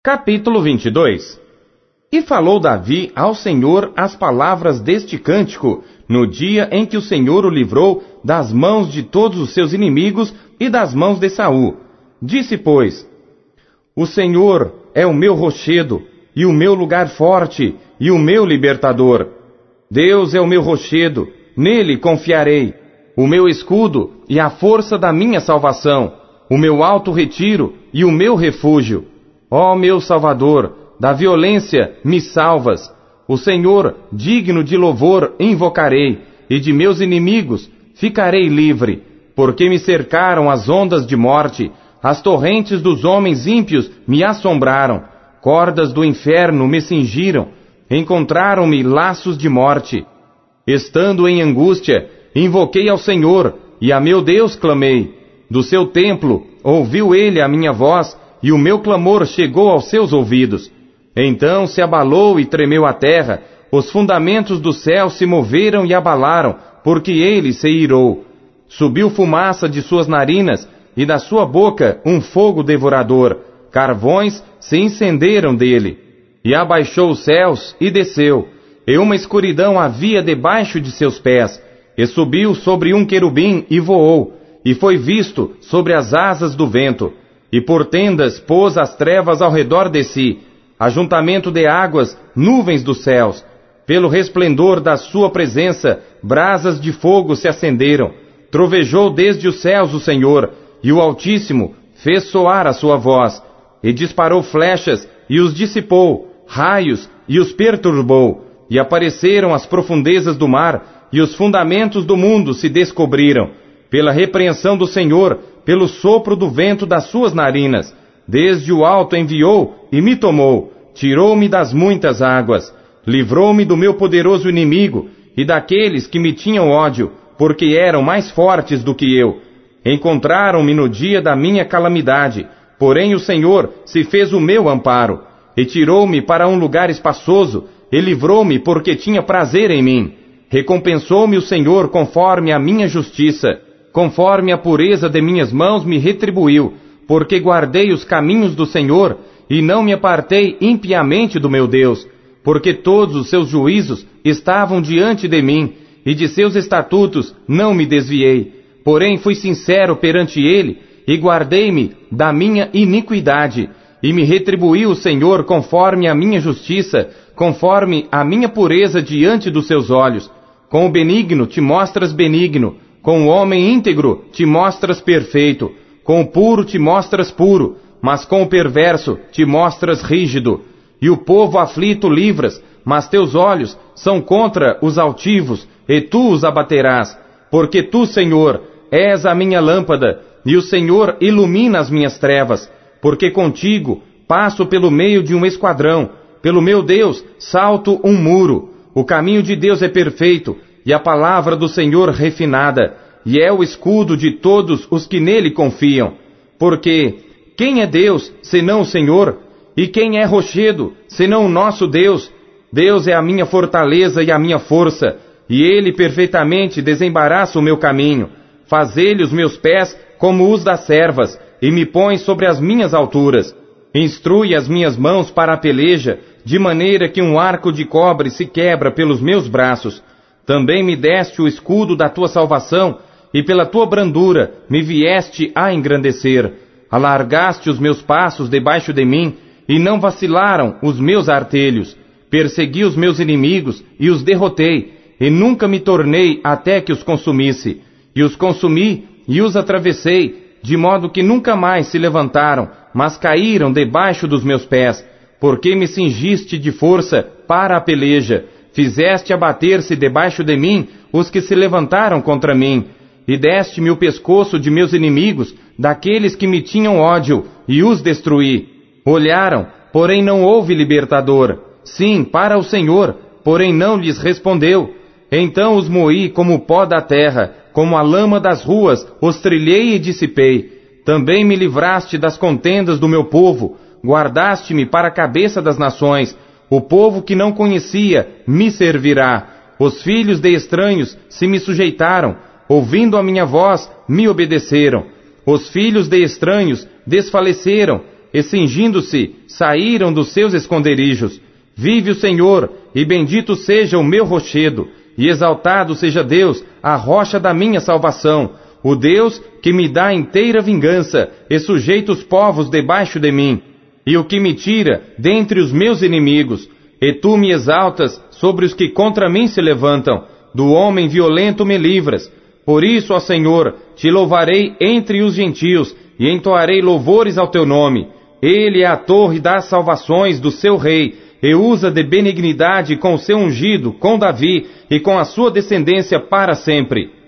Capítulo 22. E falou Davi ao Senhor as palavras deste cântico, no dia em que o Senhor o livrou das mãos de todos os seus inimigos e das mãos de Saul. Disse, pois: O Senhor é o meu rochedo, e o meu lugar forte, e o meu libertador. Deus é o meu rochedo, nele confiarei, o meu escudo e a força da minha salvação, o meu alto retiro e o meu refúgio. Ó meu Salvador, da violência me salvas. O Senhor, digno de louvor, invocarei, e de meus inimigos ficarei livre, porque me cercaram as ondas de morte, as torrentes dos homens ímpios me assombraram, cordas do inferno me cingiram, encontraram-me laços de morte. Estando em angústia, invoquei ao Senhor, e a meu Deus clamei. Do seu templo ouviu ele a minha voz, e o meu clamor chegou aos seus ouvidos. Então se abalou e tremeu a terra, os fundamentos do céu se moveram e abalaram, porque ele se irou. Subiu fumaça de suas narinas, e da sua boca um fogo devorador, carvões se incenderam dele. E abaixou os céus e desceu, e uma escuridão havia debaixo de seus pés, e subiu sobre um querubim e voou, e foi visto sobre as asas do vento. E por tendas pôs as trevas ao redor de si, ajuntamento de águas, nuvens dos céus. Pelo resplendor da sua presença, brasas de fogo se acenderam. Trovejou desde os céus o Senhor, e o Altíssimo fez soar a sua voz. E disparou flechas, e os dissipou, raios, e os perturbou. E apareceram as profundezas do mar, e os fundamentos do mundo se descobriram. Pela repreensão do Senhor, pelo sopro do vento das suas narinas, desde o alto enviou e me tomou, tirou-me das muitas águas, livrou-me do meu poderoso inimigo e daqueles que me tinham ódio, porque eram mais fortes do que eu. Encontraram-me no dia da minha calamidade, porém o Senhor se fez o meu amparo, e tirou-me para um lugar espaçoso, e livrou-me porque tinha prazer em mim. Recompensou-me o Senhor conforme a minha justiça, conforme a pureza de minhas mãos me retribuiu, porque guardei os caminhos do Senhor, e não me apartei impiamente do meu Deus, porque todos os seus juízos estavam diante de mim, e de seus estatutos não me desviei. Porém fui sincero perante ele, e guardei-me da minha iniquidade, e me retribuiu o Senhor conforme a minha justiça, conforme a minha pureza diante dos seus olhos. Com o benigno te mostras benigno, com o homem íntegro te mostras perfeito, com o puro te mostras puro, mas com o perverso te mostras rígido. E o povo aflito livras, mas teus olhos são contra os altivos, e tu os abaterás. Porque tu, Senhor, és a minha lâmpada, e o Senhor ilumina as minhas trevas. Porque contigo passo pelo meio de um esquadrão, pelo meu Deus salto um muro. O caminho de Deus é perfeito, e a palavra do Senhor refinada, e é o escudo de todos os que nele confiam. Porque quem é Deus, senão o Senhor? E quem é rochedo, senão o nosso Deus? Deus é a minha fortaleza e a minha força, e ele perfeitamente desembaraça o meu caminho. Faz ele os meus pés como os das servas, e me põe sobre as minhas alturas. Instrui as minhas mãos para a peleja, de maneira que um arco de cobre se quebra pelos meus braços. Também me deste o escudo da tua salvação, e pela tua brandura me vieste a engrandecer. Alargaste os meus passos debaixo de mim, e não vacilaram os meus artelhos. Persegui os meus inimigos, e os derrotei, e nunca me tornei até que os consumisse. E os consumi, e os atravessei, de modo que nunca mais se levantaram, mas caíram debaixo dos meus pés, porque me cingiste de força para a peleja. Fizeste abater-se debaixo de mim os que se levantaram contra mim, e deste-me o pescoço de meus inimigos, daqueles que me tinham ódio, e os destruí. Olharam, porém não houve libertador. Sim, para o Senhor, porém não lhes respondeu. Então os moí como o pó da terra, como a lama das ruas, os trilhei e dissipei. Também me livraste das contendas do meu povo, guardaste-me para a cabeça das nações. O povo que não conhecia me servirá. Os filhos de estranhos se me sujeitaram, ouvindo a minha voz, me obedeceram. Os filhos de estranhos desfaleceram, e cingindo-se, saíram dos seus esconderijos. Vive o Senhor, e bendito seja o meu rochedo, e exaltado seja Deus, a rocha da minha salvação, o Deus que me dá inteira vingança, e sujeita os povos debaixo de mim, e o que me tira dentre os meus inimigos. E tu me exaltas sobre os que contra mim se levantam, do homem violento me livras. Por isso, ó Senhor, te louvarei entre os gentios, e entoarei louvores ao teu nome. Ele é a torre das salvações do seu rei, e usa de benignidade com o seu ungido, com Davi, e com a sua descendência para sempre.